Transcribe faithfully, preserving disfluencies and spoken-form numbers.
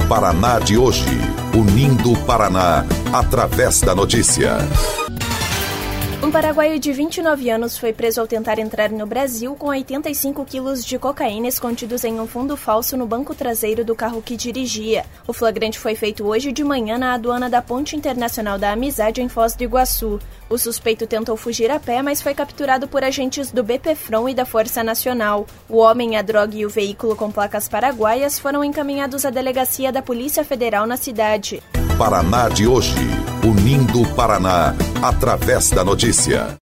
Paraná de hoje, unindo o Paraná através da notícia. Um paraguaio de vinte e nove anos foi preso ao tentar entrar no Brasil com oitenta e cinco quilos de cocaína escondidos em um fundo falso no banco traseiro do carro que dirigia. O flagrante foi feito hoje de manhã na aduana da Ponte Internacional da Amizade, em Foz do Iguaçu. O suspeito tentou fugir a pé, mas foi capturado por agentes do BPFROM e da Força Nacional. O homem, a droga e o veículo com placas paraguaias foram encaminhados à delegacia da Polícia Federal na cidade. Paraná de hoje, unindo o Paraná através da notícia.